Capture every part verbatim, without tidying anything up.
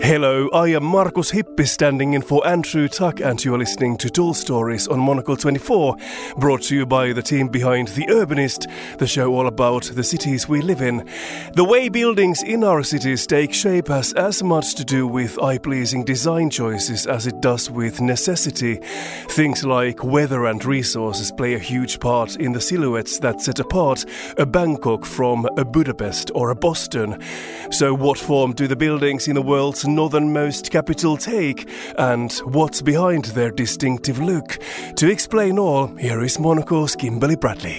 Hello, I am Markus Hippi standing in for Andrew Tuck and you are listening to Tall Stories on Monocle twenty-four, brought to you by the team behind The Urbanist, the show all about the cities we live in. The way buildings in our cities take shape has as much to do with eye-pleasing design choices as it does with necessity. Things like weather and resources play a huge part in the silhouettes that set apart a Bangkok from a Budapest or a Boston. So what form do the buildings in the world's northernmost capital take, and what's behind their distinctive look? To explain all, here is Monocle's Kimberly Bradley.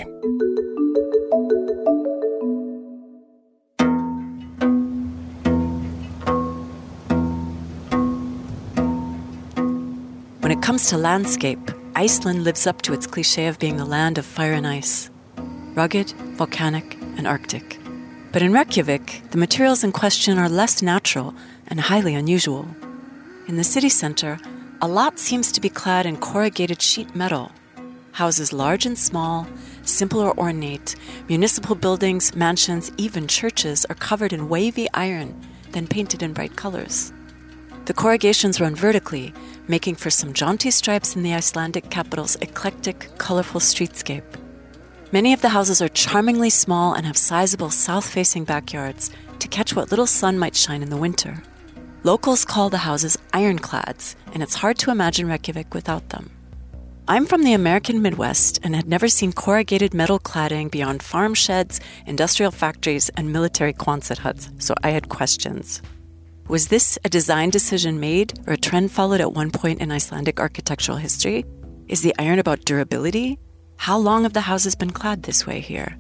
When it comes to landscape, Iceland lives up to its cliché of being the land of fire and ice. Rugged, volcanic, and Arctic. But in Reykjavik, the materials in question are less natural and highly unusual. In the city center, a lot seems to be clad in corrugated sheet metal. Houses large and small, simple or ornate, municipal buildings, mansions, even churches are covered in wavy iron, then painted in bright colors. The corrugations run vertically, making for some jaunty stripes in the Icelandic capital's eclectic, colorful streetscape. Many of the houses are charmingly small and have sizable south-facing backyards to catch what little sun might shine in the winter. Locals call the houses ironclads, and it's hard to imagine Reykjavik without them. I'm from the American Midwest and had never seen corrugated metal cladding beyond farm sheds, industrial factories, and military Quonset huts, so I had questions. Was this a design decision made or a trend followed at one point in Icelandic architectural history? Is the iron about durability? How long have the houses been clad this way here?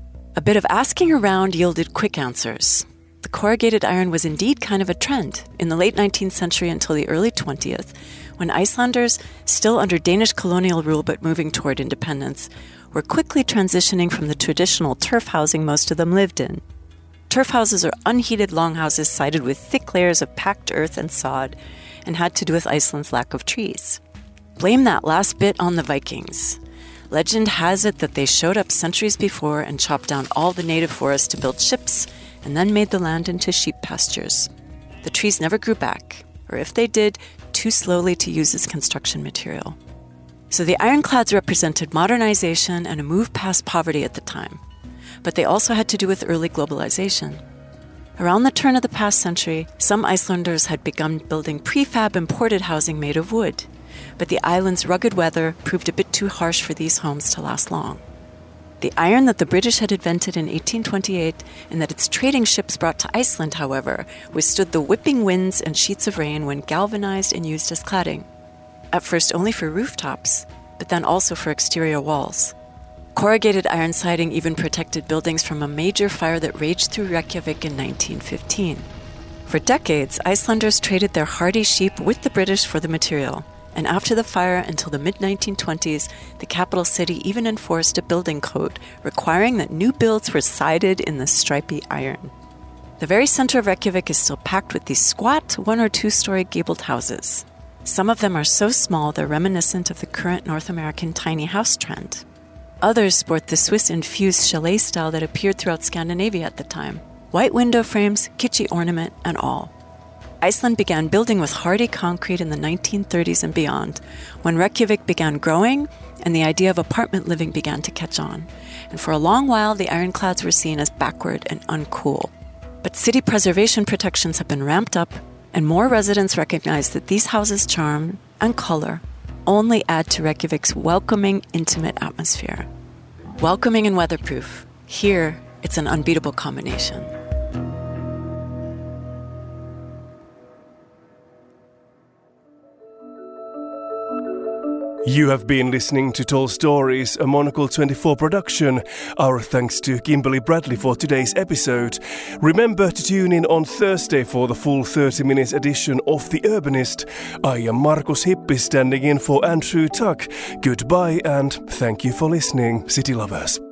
A bit of asking around yielded quick answers. The corrugated iron was indeed kind of a trend in the late nineteenth century until the early twentieth, when Icelanders, still under Danish colonial rule but moving toward independence, were quickly transitioning from the traditional turf housing most of them lived in. Turf houses are unheated longhouses sided with thick layers of packed earth and sod, and had to do with Iceland's lack of trees. Blame that last bit on the Vikings. Legend has it that they showed up centuries before and chopped down all the native forests to build ships, and then made the land into sheep pastures. The trees never grew back, or if they did, too slowly to use as construction material. So the ironclads represented modernization and a move past poverty at the time. But they also had to do with early globalization. Around the turn of the past century, some Icelanders had begun building prefab imported housing made of wood. But the island's rugged weather proved a bit too harsh for these homes to last long. The iron that the British had invented in eighteen twenty-eight and that its trading ships brought to Iceland, however, withstood the whipping winds and sheets of rain when galvanized and used as cladding. At first only for rooftops, but then also for exterior walls. Corrugated iron siding even protected buildings from a major fire that raged through Reykjavik in nineteen fifteen. For decades, Icelanders traded their hardy sheep with the British for the material. And after the fire until the mid nineteen twenties, the capital city even enforced a building code requiring that new builds were sided in the stripy iron. The very center of Reykjavik is still packed with these squat one- or two-story gabled houses. Some of them are so small they're reminiscent of the current North American tiny house trend. Others sport the Swiss-infused chalet style that appeared throughout Scandinavia at the time. White window frames, kitschy ornament, and all. Iceland began building with hardy concrete in the nineteen thirties and beyond, when Reykjavik began growing and the idea of apartment living began to catch on. And for a long while, the ironclads were seen as backward and uncool. But city preservation protections have been ramped up, and more residents recognize that these houses' charm and color only add to Reykjavik's welcoming, intimate atmosphere. Welcoming and weatherproof. Here, it's an unbeatable combination. You have been listening to Tall Stories, a Monocle twenty-four production. Our thanks to Kimberly Bradley for today's episode. Remember to tune in on Thursday for the full thirty minutes edition of The Urbanist. I am Markus Hippi standing in for Andrew Tuck. Goodbye and thank you for listening, city lovers.